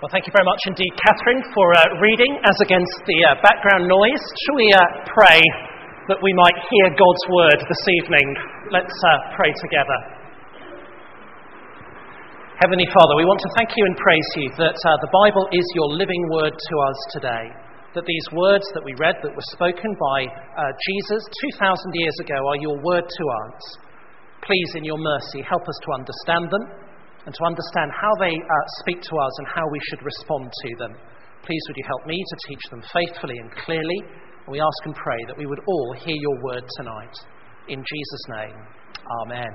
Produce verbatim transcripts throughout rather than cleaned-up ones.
Well, thank you very much indeed, Catherine, for uh, reading as against the uh, background noise. Shall we uh, pray that we might hear God's word this evening? Let's uh, pray together. Heavenly Father, we want to thank you and praise you that uh, the Bible is your living word to us today. That these words that we read that were spoken by uh, Jesus two thousand years ago are your word to us. Please, in your mercy, help us to understand them and to understand how they uh, speak to us and how we should respond to them. Please would you help me to teach them faithfully and clearly. And we ask and pray that we would all hear your word tonight. In Jesus' name, amen.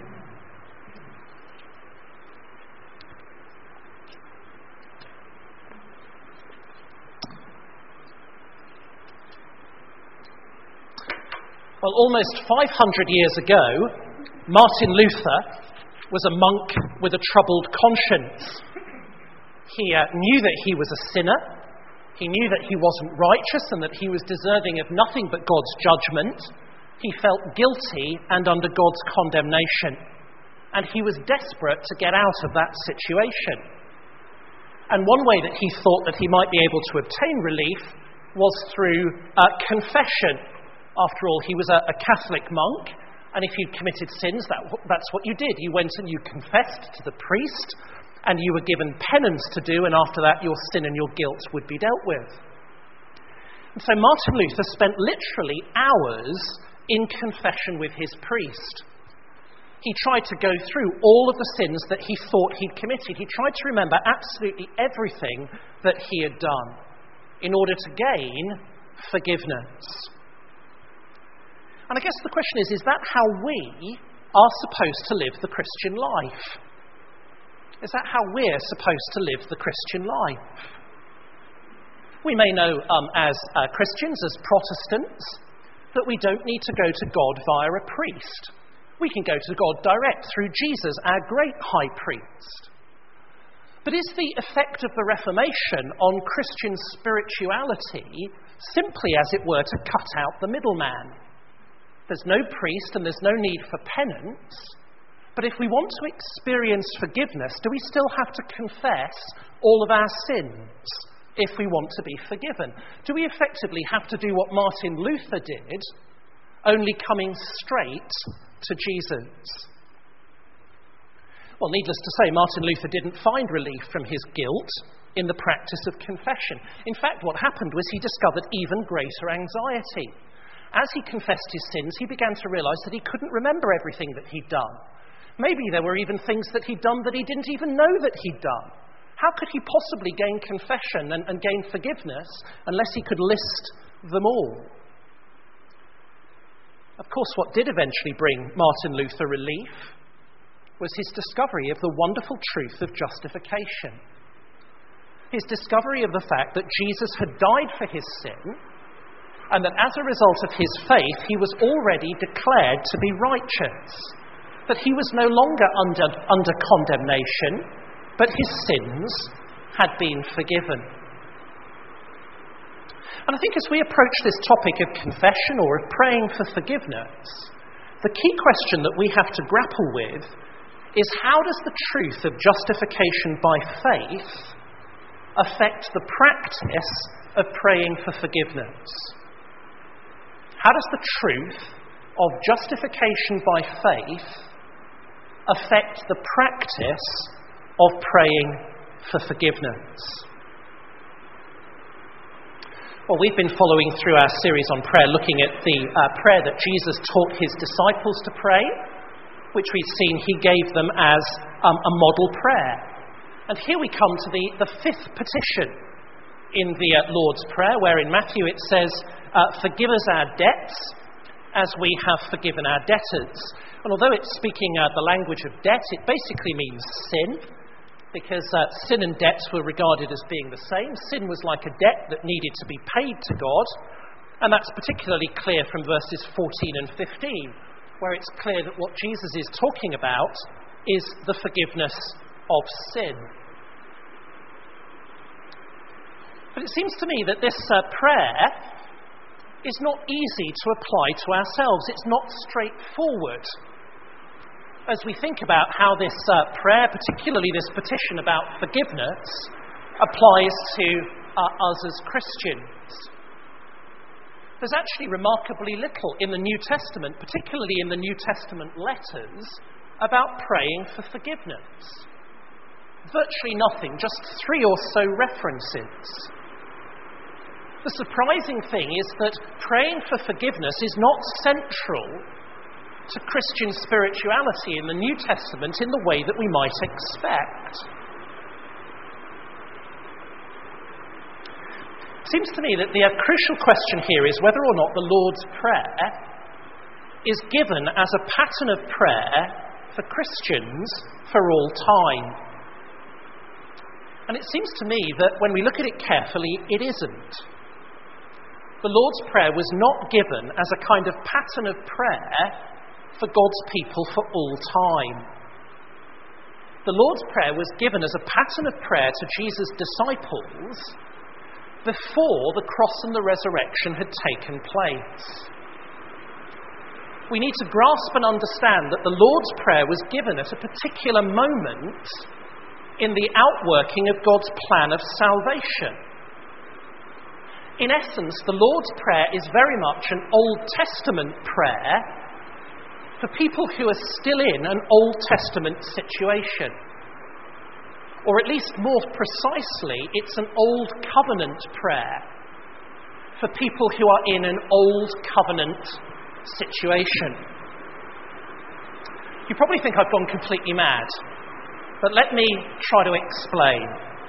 Well, almost five hundred years ago, Martin Luther was a monk with a troubled conscience. He uh, knew that he was a sinner. He knew that he wasn't righteous and that he was deserving of nothing but God's judgment. He felt guilty and under God's condemnation. And he was desperate to get out of that situation. And one way that he thought that he might be able to obtain relief was through uh, confession. After all, he was a, a Catholic monk. And if you'd committed sins, that, that's what you did. You went and you confessed to the priest, and you were given penance to do, and after that your sin and your guilt would be dealt with. And so Martin Luther spent literally hours in confession with his priest. He tried to go through all of the sins that he thought he'd committed. He tried to remember absolutely everything that he had done in order to gain forgiveness. And I guess the question is, is that how we are supposed to live the Christian life? Is that how we're supposed to live the Christian life? We may know um, as uh, Christians, as Protestants, that we don't need to go to God via a priest. We can go to God direct through Jesus, our great high priest. But is the effect of the Reformation on Christian spirituality simply, as it were, to cut out the middleman? There's no priest and there's no need for penance. But if we want to experience forgiveness, do we still have to confess all of our sins if we want to be forgiven? Do we effectively have to do what Martin Luther did, only coming straight to Jesus? Well, needless to say, Martin Luther didn't find relief from his guilt in the practice of confession. In fact, what happened was he discovered even greater anxiety. As he confessed his sins, he began to realize that he couldn't remember everything that he'd done. Maybe there were even things that he'd done that he didn't even know that he'd done. How could he possibly gain confession and, and gain forgiveness unless he could list them all? Of course, what did eventually bring Martin Luther relief was his discovery of the wonderful truth of justification. His discovery of the fact that Jesus had died for his sin, and that as a result of his faith, he was already declared to be righteous. That he was no longer under, under condemnation, but his sins had been forgiven. And I think as we approach this topic of confession or of praying for forgiveness, the key question that we have to grapple with is, how does the truth of justification by faith affect the practice of praying for forgiveness? How does the truth of justification by faith affect the practice of praying for forgiveness? Well, we've been following through our series on prayer, looking at the uh, prayer that Jesus taught his disciples to pray, which we've seen he gave them as um, a model prayer. And here we come to the, the fifth petition in the uh, Lord's Prayer, where in Matthew it says, uh, forgive us our debts as we have forgiven our debtors. And although it's speaking uh, the language of debt, it basically means sin, because uh, sin and debts were regarded as being the same. Sin was like a debt that needed to be paid to God, and that's particularly clear from verses fourteen and fifteen, where it's clear that what Jesus is talking about is the forgiveness of sin. But it seems to me that this uh, prayer is not easy to apply to ourselves. It's not straightforward. As we think about how this uh, prayer, particularly this petition about forgiveness, applies to uh, us as Christians. There's actually remarkably little in the New Testament, particularly in the New Testament letters, about praying for forgiveness. Virtually nothing, just three or so references. The surprising thing is that praying for forgiveness is not central to Christian spirituality in the New Testament in the way that we might expect. It seems to me that the crucial question here is whether or not the Lord's Prayer is given as a pattern of prayer for Christians for all time. And it seems to me that when we look at it carefully, it isn't. The Lord's Prayer was not given as a kind of pattern of prayer for God's people for all time. The Lord's Prayer was given as a pattern of prayer to Jesus' disciples before the cross and the resurrection had taken place. We need to grasp and understand that the Lord's Prayer was given at a particular moment in the outworking of God's plan of salvation. In essence, the Lord's Prayer is very much an Old Testament prayer for people who are still in an Old Testament situation. Or at least more precisely, it's an Old Covenant prayer for people who are in an Old Covenant situation. You probably think I've gone completely mad, but let me try to explain.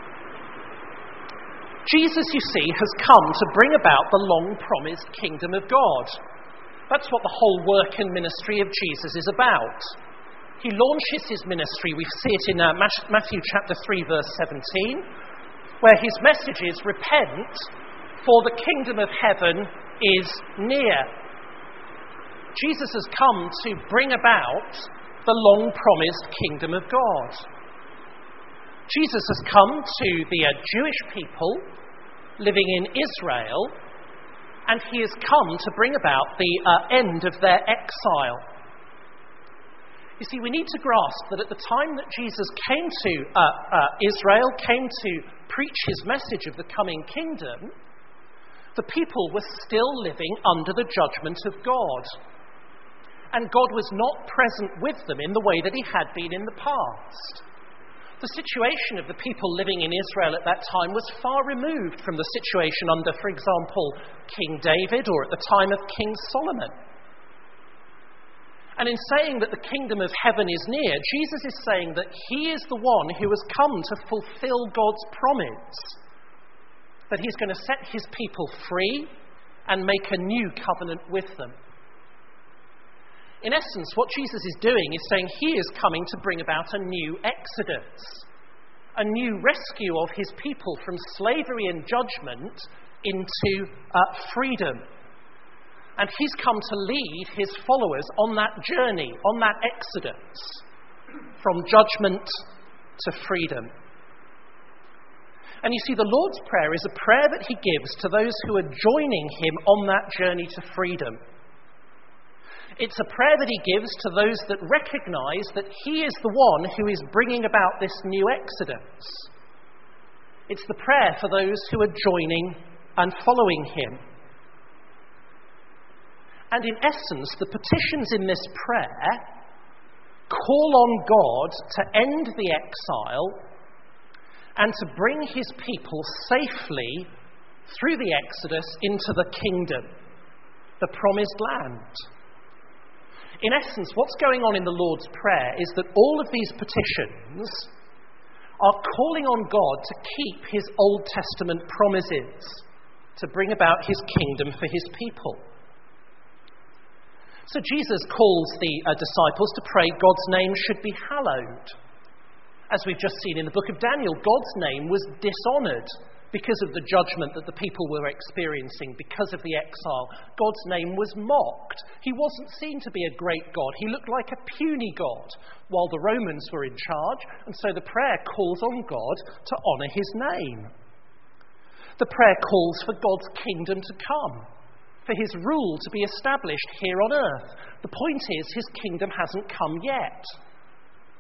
Jesus, you see, has come to bring about the long-promised kingdom of God. That's what the whole work and ministry of Jesus is about. He launches his ministry, we see it in uh, Matthew chapter three, verse seventeen, where his message is, repent, for the kingdom of heaven is near. Jesus has come to bring about the long-promised kingdom of God. Jesus has come to the uh, Jewish people living in Israel, and he has come to bring about the uh, end of their exile. You see, we need to grasp that at the time that Jesus came to uh, uh, Israel, came to preach his message of the coming kingdom, the people were still living under the judgment of God. And God was not present with them in the way that he had been in the past. The situation of the people living in Israel at that time was far removed from the situation under, for example, King David or at the time of King Solomon. And in saying that the kingdom of heaven is near, Jesus is saying that he is the one who has come to fulfill God's promise, that he's going to set his people free and make a new covenant with them. In essence, what Jesus is doing is saying he is coming to bring about a new exodus, a new rescue of his people from slavery and judgment into uh, freedom. And he's come to lead his followers on that journey, on that exodus, from judgment to freedom. And you see, the Lord's Prayer is a prayer that he gives to those who are joining him on that journey to freedom. It's a prayer that he gives to those that recognize that he is the one who is bringing about this new exodus. It's the prayer for those who are joining and following him. And in essence, the petitions in this prayer call on God to end the exile and to bring his people safely through the Exodus into the kingdom, the promised land. In essence, what's going on in the Lord's Prayer is that all of these petitions are calling on God to keep his Old Testament promises, to bring about his kingdom for his people. So Jesus calls the uh, disciples to pray God's name should be hallowed. As we've just seen in the book of Daniel, God's name was dishonoured because of the judgment that the people were experiencing, because of the exile. God's name was mocked. He wasn't seen to be a great God. He looked like a puny God while the Romans were in charge, and so the prayer calls on God to honour his name. The prayer calls for God's kingdom to come, for his rule to be established here on earth. The point is, his kingdom hasn't come yet.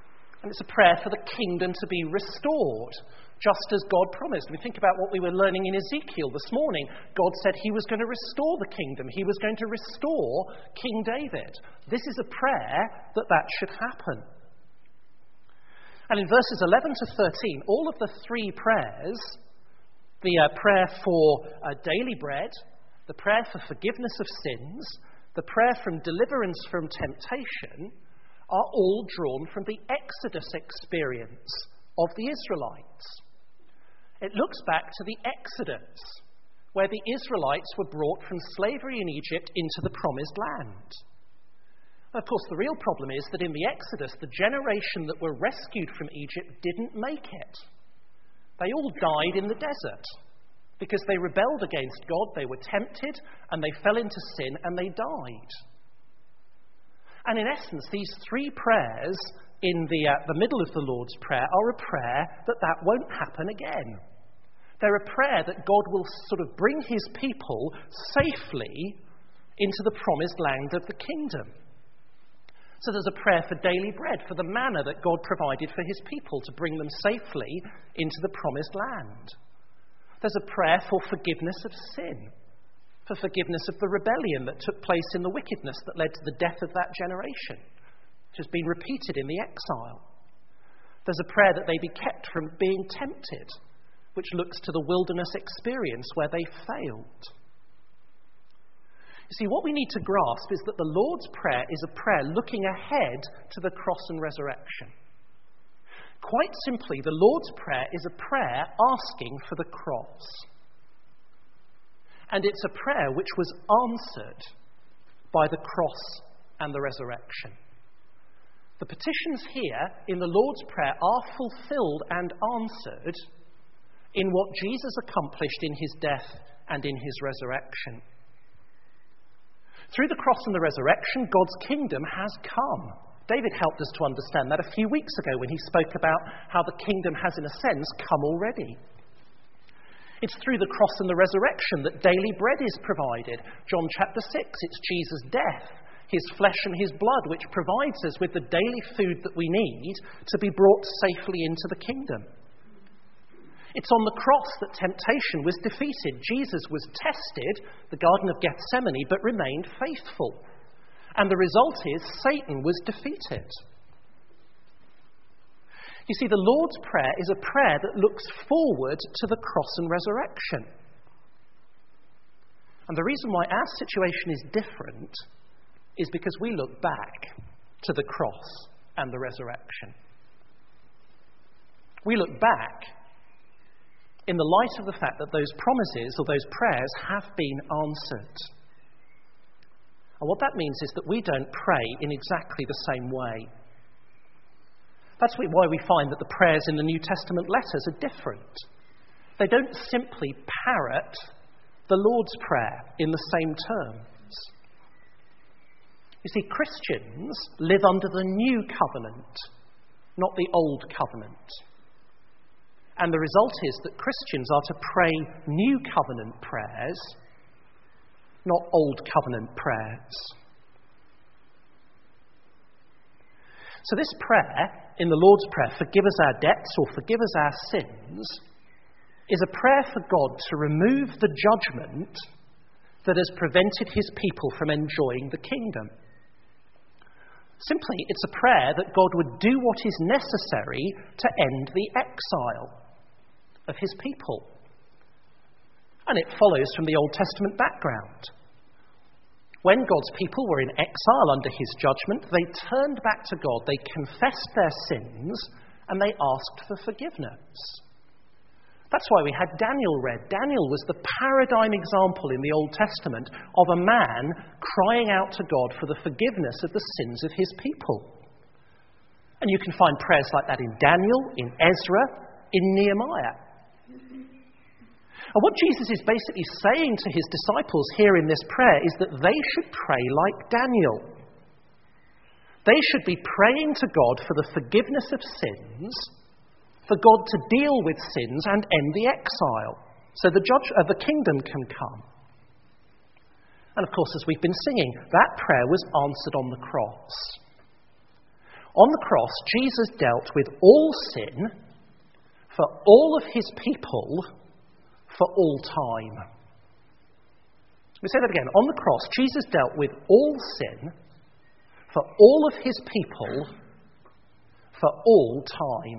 And it's a prayer for the kingdom to be restored, just as God promised. We think about what we were learning in Ezekiel this morning. God said he was going to restore the kingdom. He was going to restore King David. This is a prayer that that should happen. And in verses eleven to thirteen, all of the three prayers, the uh, prayer for uh, daily bread, the prayer for forgiveness of sins, the prayer from deliverance from temptation, are all drawn from the Exodus experience of the Israelites. It looks back to the Exodus, where the Israelites were brought from slavery in Egypt into the promised land. Of course, the real problem is that in the Exodus, the generation that were rescued from Egypt didn't make it. They all died in the desert because they rebelled against God, they were tempted, and they fell into sin, and they died. And in essence, these three prayers in the, uh, the middle of the Lord's Prayer are a prayer that that won't happen again. They're a prayer that God will sort of bring his people safely into the promised land of the kingdom. So there's a prayer for daily bread, for the manna that God provided for his people to bring them safely into the promised land. There's a prayer for forgiveness of sin, for forgiveness of the rebellion that took place in the wickedness that led to the death of that generation, which has been repeated in the exile. There's a prayer that they be kept from being tempted, which looks to the wilderness experience where they failed. You see, what we need to grasp is that the Lord's Prayer is a prayer looking ahead to the cross and resurrection. Quite simply, the Lord's Prayer is a prayer asking for the cross. And it's a prayer which was answered by the cross and the resurrection. The petitions here in the Lord's Prayer are fulfilled and answered in what Jesus accomplished in his death and in his resurrection. Through the cross and the resurrection, God's kingdom has come. David helped us to understand that a few weeks ago when he spoke about how the kingdom has, in a sense, come already. It's through the cross and the resurrection that daily bread is provided. John chapter six, it's Jesus' death, his flesh and his blood, which provides us with the daily food that we need to be brought safely into the kingdom. It's on the cross that temptation was defeated. Jesus was tested, the Garden of Gethsemane, but remained faithful. And the result is Satan was defeated. You see, the Lord's Prayer is a prayer that looks forward to the cross and resurrection. And the reason why our situation is different is because we look back to the cross and the resurrection. We look back in the light of the fact that those promises or those prayers have been answered. And what that means is that we don't pray in exactly the same way. That's why we find that the prayers in the New Testament letters are different. They don't simply parrot the Lord's Prayer in the same terms. You see, Christians live under the new covenant, not the old covenant. And the result is that Christians are to pray new covenant prayers, not old covenant prayers. So this prayer, in the Lord's Prayer, forgive us our debts or forgive us our sins, is a prayer for God to remove the judgment that has prevented his people from enjoying the kingdom. Simply, it's a prayer that God would do what is necessary to end the exile of his people. And it follows from the Old Testament background. When God's people were in exile under his judgment, they turned back to God, they confessed their sins, and they asked for forgiveness. That's why we had Daniel read. Daniel was the paradigm example in the Old Testament of a man crying out to God for the forgiveness of the sins of his people. And you can find prayers like that in Daniel, in Ezra, in Nehemiah. And what Jesus is basically saying to his disciples here in this prayer is that they should pray like Daniel. They should be praying to God for the forgiveness of sins, for God to deal with sins and end the exile, so the judge of the kingdom can come. And of course, as we've been singing, that prayer was answered on the cross. On the cross, Jesus dealt with all sin for all of his people for all time. Let me say that again. On the cross, Jesus dealt with all sin for all of his people for all time.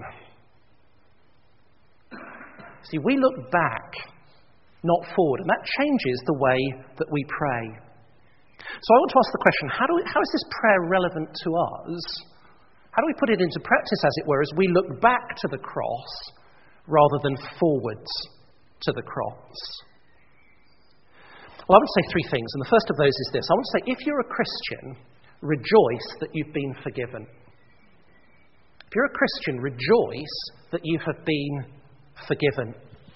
See, we look back, not forward, and that changes the way that we pray. So I want to ask the question, how, do we, how is this prayer relevant to us? How do we put it into practice, as it were, as we look back to the cross rather than forwards to the cross? Well, I want to say three things, and the first of those is this. I want to say, if you're a Christian, rejoice that you've been forgiven. If you're a Christian, rejoice that you have been forgiven.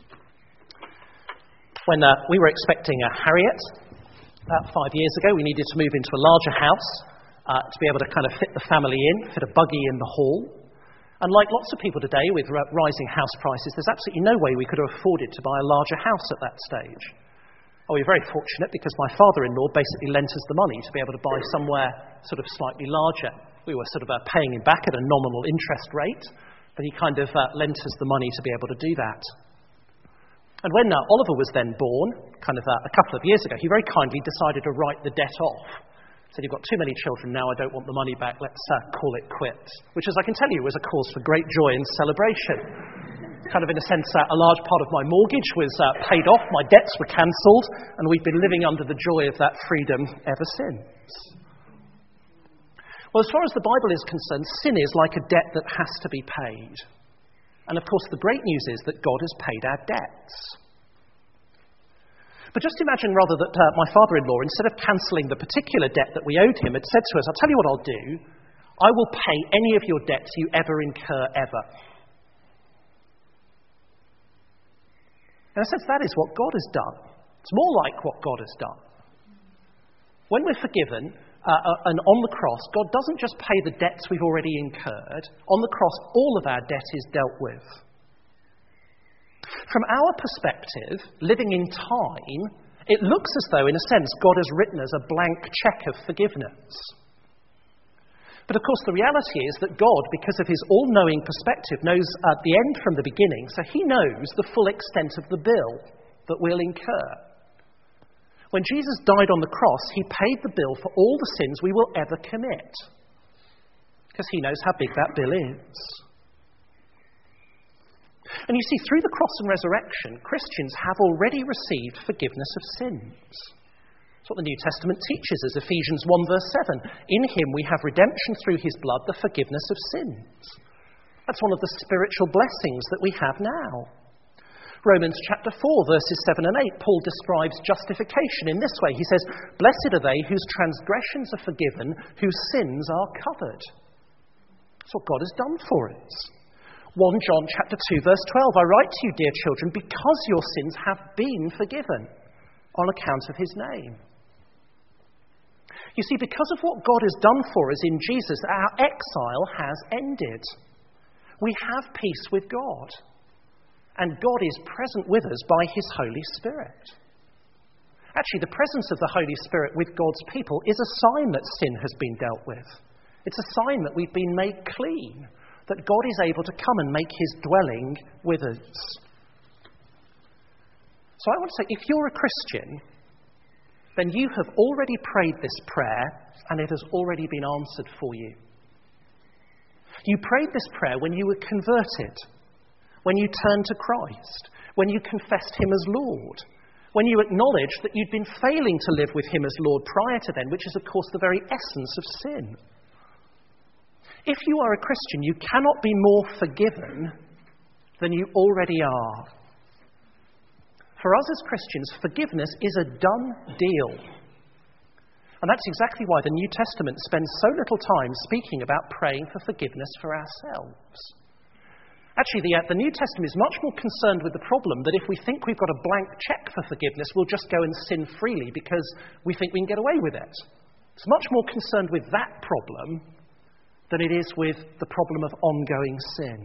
When uh, we were expecting a Harriet about five years ago, we needed to move into a larger house uh, to be able to kind of fit the family in, fit a buggy in the hall. And like lots of people today with r- rising house prices, there's absolutely no way we could have afforded to buy a larger house at that stage. Oh, we were very fortunate because my father-in-law basically lent us the money to be able to buy somewhere sort of slightly larger. We were sort of uh, paying him back at a nominal interest rate, but he kind of uh, lent us the money to be able to do that. And when uh, Oliver was then born, kind of uh, a couple of years ago, he very kindly decided to write the debt off. He said, you've got too many children now, I don't want the money back, let's uh, call it quits. Which, as I can tell you, was a cause for great joy and celebration. Kind of in a sense, uh, a large part of my mortgage was uh, paid off, my debts were cancelled, and we've been living under the joy of that freedom ever since. Well, as far as the Bible is concerned, sin is like a debt that has to be paid. And of course, the great news is that God has paid our debts. But just imagine rather that uh, my father-in-law, instead of cancelling the particular debt that we owed him, had said to us, I'll tell you what I'll do, I will pay any of your debts you ever incur ever. In a sense, that is what God has done. It's more like what God has done. When we're forgiven, uh, and on the cross, God doesn't just pay the debts we've already incurred. On the cross, all of our debt is dealt with. From our perspective, living in time, it looks as though, in a sense, God has written us a blank cheque of forgiveness. But of course, the reality is that God, because of his all-knowing perspective, knows at the end from the beginning, so he knows the full extent of the bill that we'll incur. When Jesus died on the cross, he paid the bill for all the sins we will ever commit, because he knows how big that bill is. And you see, through the cross and resurrection, Christians have already received forgiveness of sins. That's what the New Testament teaches us, Ephesians one verse seven. In him we have redemption through his blood, the forgiveness of sins. That's one of the spiritual blessings that we have now. Romans chapter four verses seven and eight, Paul describes justification in this way. He says, blessed are they whose transgressions are forgiven, whose sins are covered. That's what God has done for us. First John chapter two verse twelve, I write to you, dear children, because your sins have been forgiven on account of his name. You see, because of what God has done for us in Jesus, our exile has ended. We have peace with God. And God is present with us by his Holy Spirit. Actually, the presence of the Holy Spirit with God's people is a sign that sin has been dealt with. It's a sign that we've been made clean, that God is able to come and make his dwelling with us. So I want to say, if you're a Christian, then you have already prayed this prayer and it has already been answered for you. You prayed this prayer when you were converted, when you turned to Christ, when you confessed him as Lord, when you acknowledged that you'd been failing to live with him as Lord prior to then, which is, of course, the very essence of sin. If you are a Christian, you cannot be more forgiven than you already are. For us as Christians, forgiveness is a done deal. And that's exactly why the New Testament spends so little time speaking about praying for forgiveness for ourselves. Actually, the, uh, the New Testament is much more concerned with the problem that if we think we've got a blank cheque for forgiveness, we'll just go and sin freely because we think we can get away with it. It's much more concerned with that problem than it is with the problem of ongoing sin.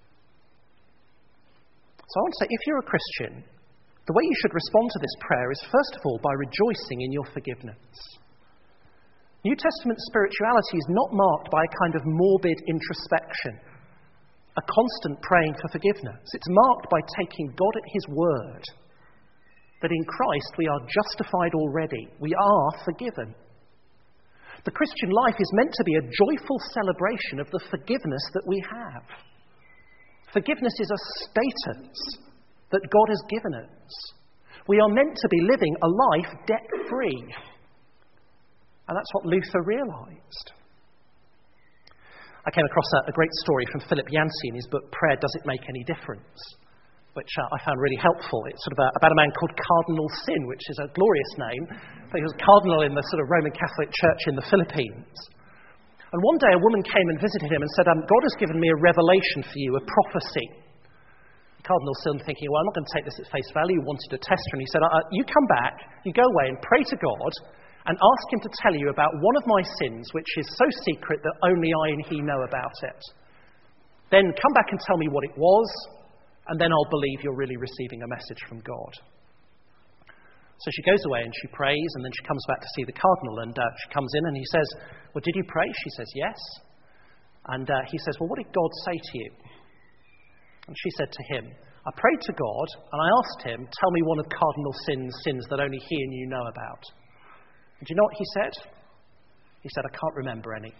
So I want to say, if you're a Christian, the way you should respond to this prayer is, first of all, by rejoicing in your forgiveness. New Testament spirituality is not marked by a kind of morbid introspection, a constant praying for forgiveness. It's marked by taking God at his word, that in Christ we are justified already, we are forgiven. The Christian life is meant to be a joyful celebration of the forgiveness that we have. Forgiveness is a status that God has given us. We are meant to be living a life debt-free. And that's what Luther realised. I came across a, a great story from Philip Yancey in his book, Prayer, Does It Make Any Difference?, which uh, I found really helpful. It's sort of a, about a man called Cardinal Sin, which is a glorious name. He was cardinal in the sort of Roman Catholic Church in the Philippines. And one day a woman came and visited him and said, um, God has given me a revelation for you, a prophecy. Cardinal Sin, thinking, well, I'm not going to take this at face value, wanted to test her. And he said, uh, you come back, you go away and pray to God and ask him to tell you about one of my sins, which is so secret that only I and he know about it. Then come back and tell me what it was, and then I'll believe you're really receiving a message from God. So she goes away and she prays, and then she comes back to see the cardinal, and uh, she comes in and he says, well, did you pray? She says, yes. And uh, he says, well, what did God say to you? And she said to him, I prayed to God, and I asked him, tell me one of Cardinal Sin's sins that only he and you know about. And do you know what he said? He said, I can't remember any.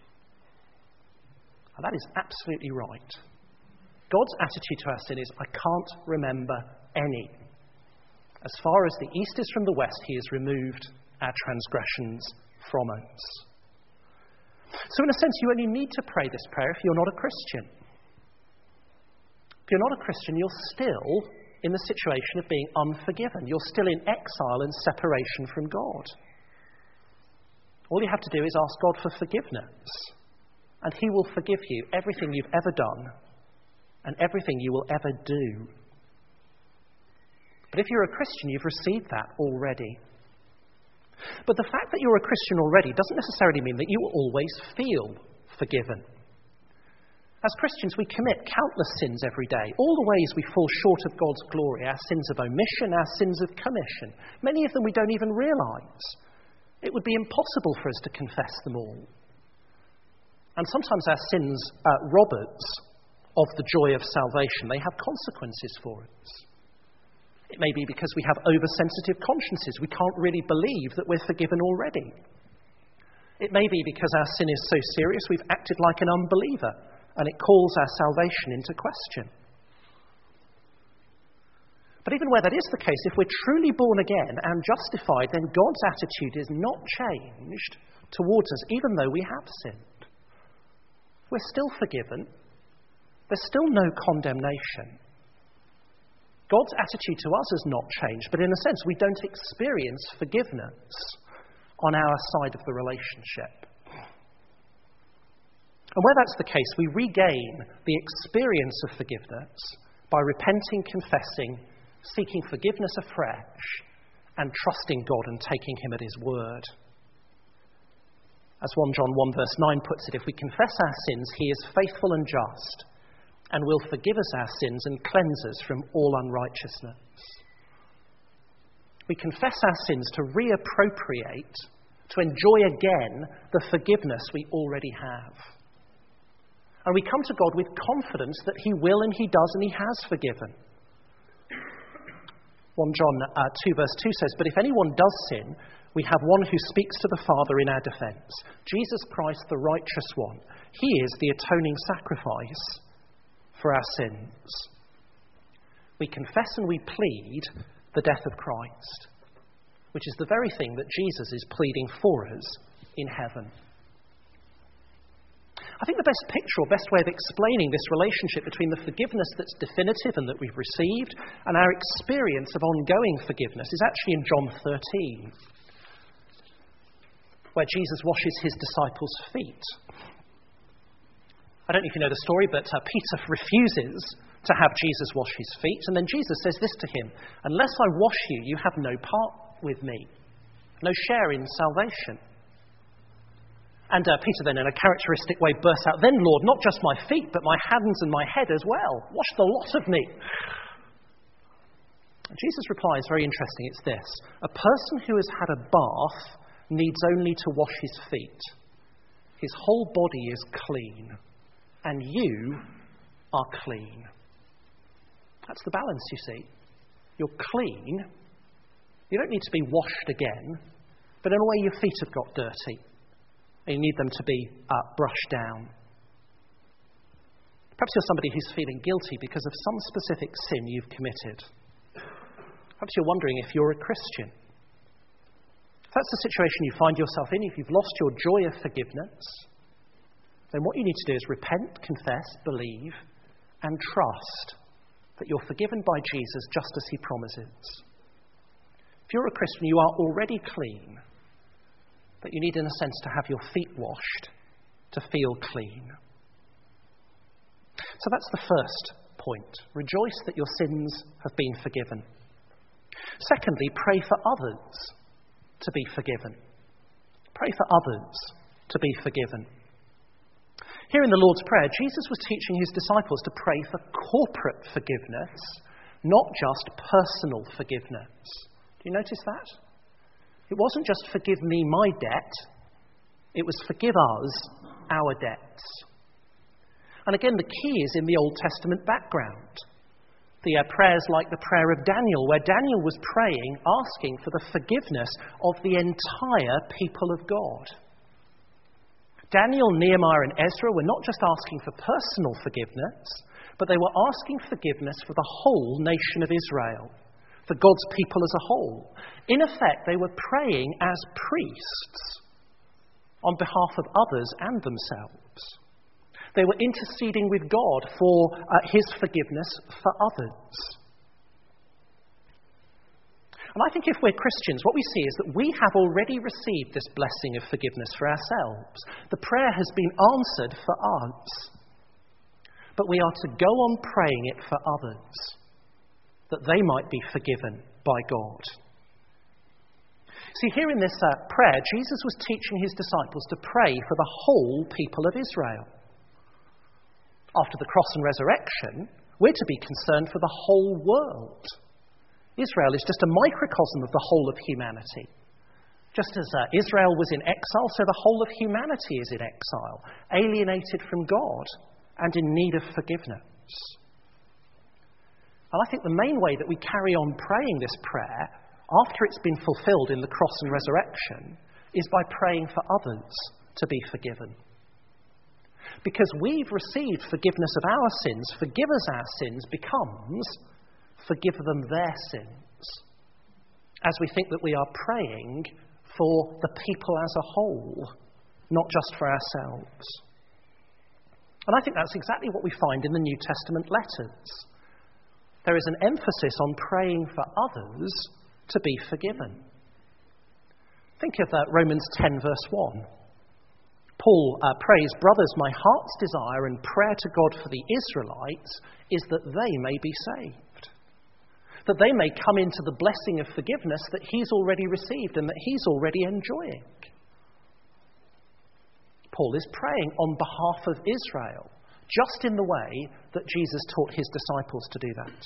And that is absolutely right. God's attitude to our sin is, I can't remember any. As far as the east is from the west, he has removed our transgressions from us. So in a sense, you only need to pray this prayer if you're not a Christian. If you're not a Christian, you're still in the situation of being unforgiven. You're still in exile and separation from God. All you have to do is ask God for forgiveness, and he will forgive you everything you've ever done and everything you will ever do. But if you're a Christian, you've received that already. But the fact that you're a Christian already doesn't necessarily mean that you will always feel forgiven. As Christians, we commit countless sins every day, all the ways we fall short of God's glory, our sins of omission, our sins of commission. Many of them we don't even realise. It would be impossible for us to confess them all. And sometimes our sins uh, rob us of the joy of salvation. They have consequences for us. It may be because we have oversensitive consciences. We can't really believe that we're forgiven already. It may be because our sin is so serious we've acted like an unbeliever, and it calls our salvation into question. But even where that is the case, if we're truly born again and justified, then God's attitude is not changed towards us, even though we have sinned. We're still forgiven. There's still no condemnation. God's attitude to us has not changed, but in a sense we don't experience forgiveness on our side of the relationship. And where that's the case, we regain the experience of forgiveness by repenting, confessing, seeking forgiveness afresh, and trusting God and taking him at his word. As First John one verse nine puts it, if we confess our sins, he is faithful and just, and will forgive us our sins and cleanse us from all unrighteousness. We confess our sins to reappropriate, to enjoy again the forgiveness we already have. And we come to God with confidence that he will and he does and he has forgiven. First John uh, two verse two says, but if anyone does sin, we have one who speaks to the Father in our defence, Jesus Christ the righteous one. He is the atoning sacrifice for our sins. We confess and we plead the death of Christ, which is the very thing that Jesus is pleading for us in heaven. I think the best picture or best way of explaining this relationship between the forgiveness that's definitive and that we've received and our experience of ongoing forgiveness is actually in John thirteen, where Jesus washes his disciples' feet. I don't know if you know the story, but uh, Peter refuses to have Jesus wash his feet, and then Jesus says this to him, unless I wash you, you have no part with me, no share in salvation. And uh, Peter then, in a characteristic way, bursts out, then, Lord, not just my feet, but my hands and my head as well. Wash the lot of me. And Jesus replies, very interesting, it's this. A person who has had a bath needs only to wash his feet. His whole body is clean, and you are clean. That's the balance, you see. You're clean. You don't need to be washed again, but in a way your feet have got dirty, and you need them to be uh, brushed down. Perhaps you're somebody who's feeling guilty because of some specific sin you've committed. Perhaps you're wondering if you're a Christian. If that's the situation you find yourself in, if you've lost your joy of forgiveness, then what you need to do is repent, confess, believe, and trust that you're forgiven by Jesus just as he promises. If you're a Christian, you are already clean, but you need, in a sense, to have your feet washed to feel clean. So that's the first point. Rejoice that your sins have been forgiven. Secondly, pray for others to be forgiven. Pray for others to be forgiven. Here in the Lord's Prayer, Jesus was teaching his disciples to pray for corporate forgiveness, not just personal forgiveness. Do you notice that? It wasn't just forgive me my debt, it was forgive us our debts. And again, the key is in the Old Testament background. The uh, prayers like the prayer of Daniel, where Daniel was praying, asking for the forgiveness of the entire people of God. Daniel, Nehemiah and Ezra were not just asking for personal forgiveness, but they were asking forgiveness for the whole nation of Israel, for God's people as a whole. In effect, they were praying as priests on behalf of others and themselves. They were interceding with God for uh, his forgiveness for others. And I think if we're Christians, what we see is that we have already received this blessing of forgiveness for ourselves. The prayer has been answered for us. But we are to go on praying it for others, that they might be forgiven by God. See, here in this uh, prayer, Jesus was teaching his disciples to pray for the whole people of Israel. After the cross and resurrection, we're to be concerned for the whole world. Israel is just a microcosm of the whole of humanity. Just as uh, Israel was in exile, so the whole of humanity is in exile, alienated from God and in need of forgiveness. And I think the main way that we carry on praying this prayer, after it's been fulfilled in the cross and resurrection, is by praying for others to be forgiven. Because we've received forgiveness of our sins, forgive us our sins becomes forgive them their sins. As we think that we are praying for the people as a whole, not just for ourselves. And I think that's exactly what we find in the New Testament letters. There is an emphasis on praying for others to be forgiven. Think of uh, Romans ten, verse one. Paul uh, prays, "Brothers, my heart's desire and prayer to God for the Israelites is that they may be saved, that they may come into the blessing of forgiveness that he's already received and that he's already enjoying." Paul is praying on behalf of Israel, just in the way that Jesus taught his disciples to do that.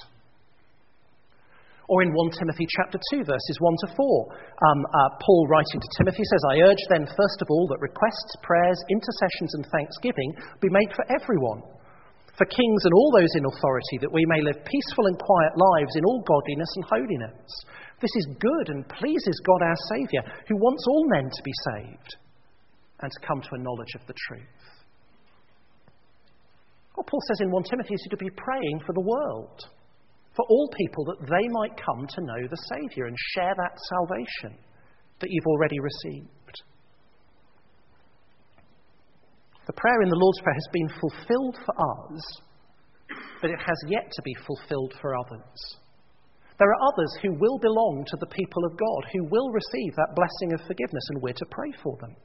Or in First Timothy chapter two, verses one to four, um, uh, Paul writing to Timothy says, "I urge then, first of all, that requests, prayers, intercessions and thanksgiving be made for everyone, for kings and all those in authority, that we may live peaceful and quiet lives in all godliness and holiness. This is good and pleases God our Saviour, who wants all men to be saved and to come to a knowledge of the truth." What Paul says in First Timothy is to be praying for the world, for all people, that they might come to know the Saviour and share that salvation that you've already received. The prayer in the Lord's Prayer has been fulfilled for us, but it has yet to be fulfilled for others. There are others who will belong to the people of God, who will receive that blessing of forgiveness, and we're to pray for them.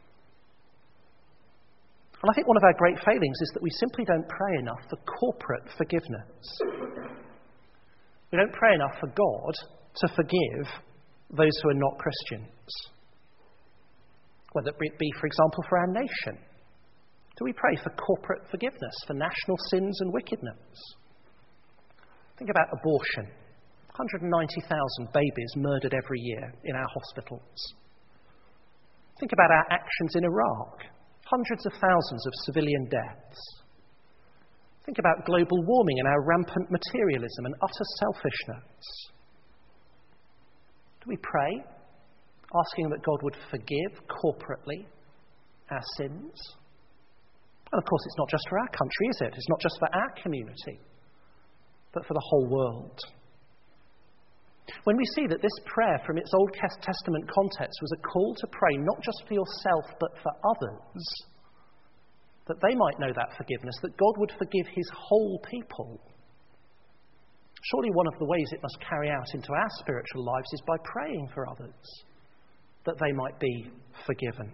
And I think one of our great failings is that we simply don't pray enough for corporate forgiveness. We don't pray enough for God to forgive those who are not Christians. Whether it be, for example, for our nation. Do we pray for corporate forgiveness, for national sins and wickedness? Think about abortion. one hundred ninety thousand babies murdered every year in our hospitals. Think about our actions in Iraq. Hundreds of thousands of civilian deaths. Think about global warming and our rampant materialism and utter selfishness. Do we pray, asking that God would forgive corporately our sins? And of course, it's not just for our country, is it? It's not just for our community, but for the whole world. When we see that this prayer from its Old Testament context was a call to pray not just for yourself but for others, that they might know that forgiveness, that God would forgive his whole people, surely one of the ways it must carry out into our spiritual lives is by praying for others, that they might be forgiven.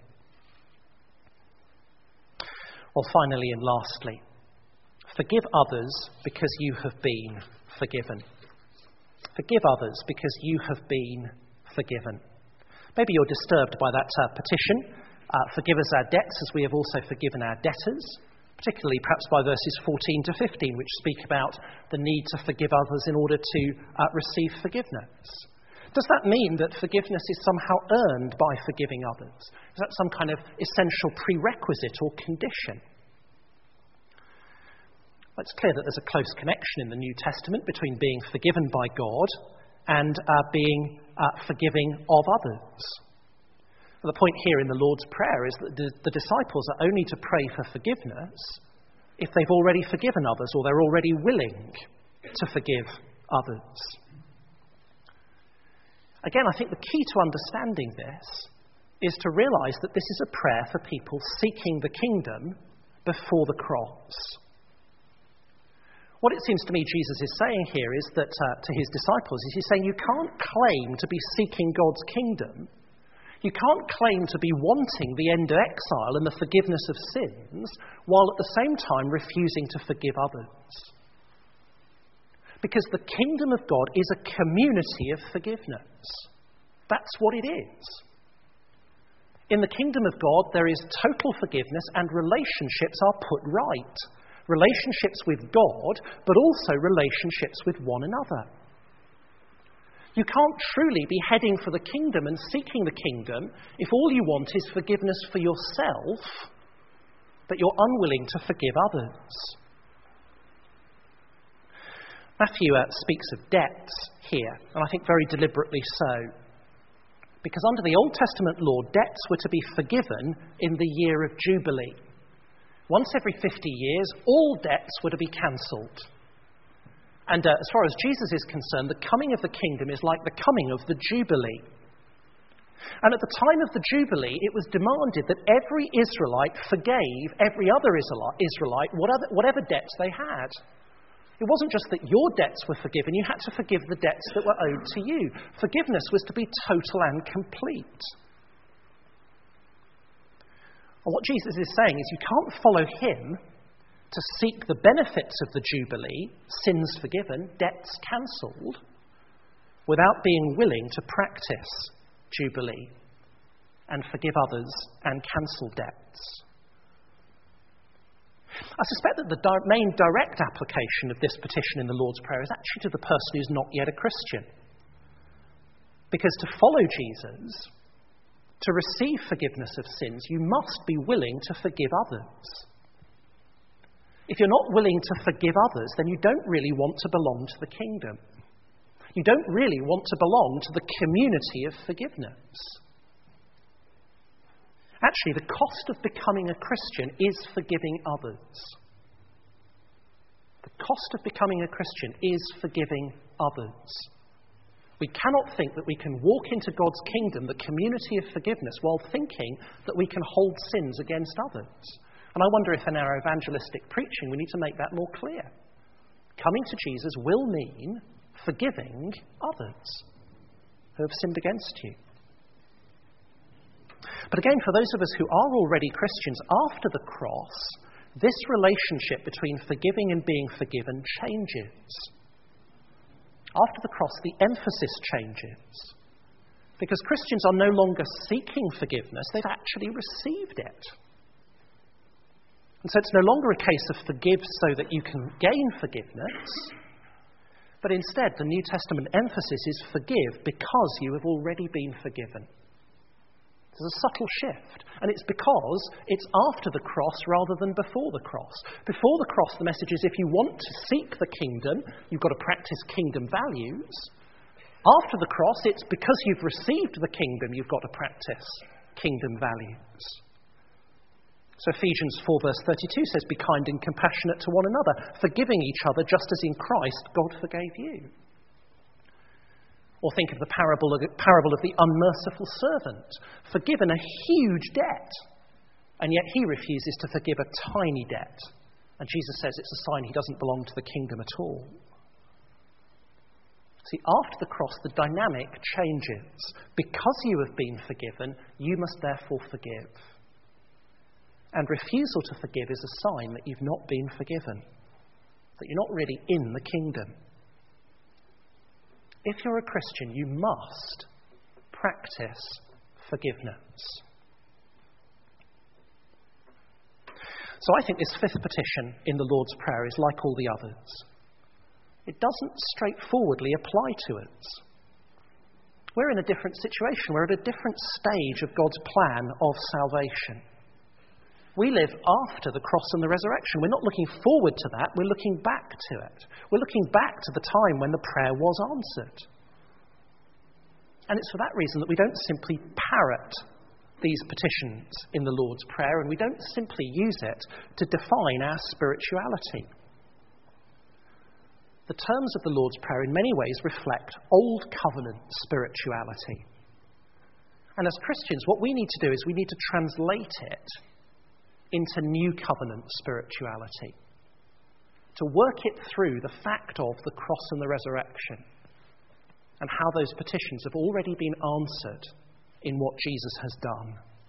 Well, finally and lastly, forgive others because you have been forgiven. Forgive others because you have been forgiven. Maybe you're disturbed by that uh, petition. Uh, forgive us our debts as we have also forgiven our debtors, particularly perhaps by verses fourteen to fifteen, which speak about the need to forgive others in order to uh, receive forgiveness. Does that mean that forgiveness is somehow earned by forgiving others? Is that some kind of essential prerequisite or condition? Well, it's clear that there's a close connection in the New Testament between being forgiven by God and uh, being uh, forgiving of others. Well, the point here in the Lord's Prayer is that the, the disciples are only to pray for forgiveness if they've already forgiven others or they're already willing to forgive others. Again, I think the key to understanding this is to realise that this is a prayer for people seeking the kingdom before the cross. What it seems to me Jesus is saying here is that uh, to his disciples, is he's saying you can't claim to be seeking God's kingdom. You can't claim to be wanting the end of exile and the forgiveness of sins while at the same time refusing to forgive others. Because the kingdom of God is a community of forgiveness. That's what it is. In the kingdom of God, there is total forgiveness and relationships are put right. Relationships with God, but also relationships with one another. You can't truly be heading for the kingdom and seeking the kingdom if all you want is forgiveness for yourself, but you're unwilling to forgive others. Matthew uh, speaks of debts here, and I think very deliberately so. Because under the Old Testament law, debts were to be forgiven in the year of Jubilee. Once every fifty years, all debts were to be cancelled. And uh, as far as Jesus is concerned, the coming of the kingdom is like the coming of the Jubilee. And at the time of the Jubilee, it was demanded that every Israelite forgave every other Israelite whatever, whatever debts they had. It wasn't just that your debts were forgiven, you had to forgive the debts that were owed to you. Forgiveness was to be total and complete. And what Jesus is saying is you can't follow him to seek the benefits of the Jubilee, sins forgiven, debts cancelled, without being willing to practice Jubilee and forgive others and cancel debts. I suspect that the di- main direct application of this petition in the Lord's Prayer is actually to the person who's not yet a Christian. Because to follow Jesus, to receive forgiveness of sins, you must be willing to forgive others. If you're not willing to forgive others, then you don't really want to belong to the kingdom. You don't really want to belong to the community of forgiveness. Actually, the cost of becoming a Christian is forgiving others. The cost of becoming a Christian is forgiving others. We cannot think that we can walk into God's kingdom, the community of forgiveness, while thinking that we can hold sins against others. And I wonder if in our evangelistic preaching we need to make that more clear. Coming to Jesus will mean forgiving others who have sinned against you. But again, for those of us who are already Christians, after the cross, this relationship between forgiving and being forgiven changes. After the cross, the emphasis changes. Because Christians are no longer seeking forgiveness, they've actually received it. And so it's no longer a case of forgive so that you can gain forgiveness, but instead the New Testament emphasis is forgive because you have already been forgiven. There's a subtle shift, and it's because it's after the cross rather than before the cross. Before the cross, the message is if you want to seek the kingdom, you've got to practice kingdom values. After the cross, it's because you've received the kingdom, you've got to practice kingdom values. So Ephesians four verse thirty-two says, be kind and compassionate to one another, forgiving each other just as in Christ God forgave you. Or think of the parable of, parable of the unmerciful servant, forgiven a huge debt, and yet he refuses to forgive a tiny debt. And Jesus says it's a sign he doesn't belong to the kingdom at all. See, after the cross, the dynamic changes. Because you have been forgiven, you must therefore forgive. And refusal to forgive is a sign that you've not been forgiven, that you're not really in the kingdom. If you're a Christian, you must practice forgiveness. So I think this fifth petition in the Lord's Prayer is like all the others. It doesn't straightforwardly apply to us. We're in a different situation. We're at a different stage of God's plan of salvation. We live after the cross and the resurrection. We're not looking forward to that. We're looking back to it. We're looking back to the time when the prayer was answered. And it's for that reason that we don't simply parrot these petitions in the Lord's Prayer, and we don't simply use it to define our spirituality. The terms of the Lord's Prayer in many ways reflect Old Covenant spirituality. And as Christians, what we need to do is we need to translate it into New Covenant spirituality, to work it through the fact of the cross and the resurrection, and how those petitions have already been answered in what Jesus has done.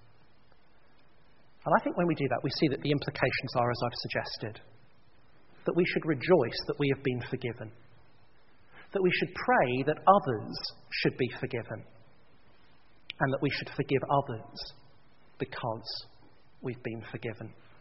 And I think when we do that, we see that the implications are as I've suggested. That we should rejoice that we have been forgiven. That we should pray that others should be forgiven. And that we should forgive others because we've been forgiven.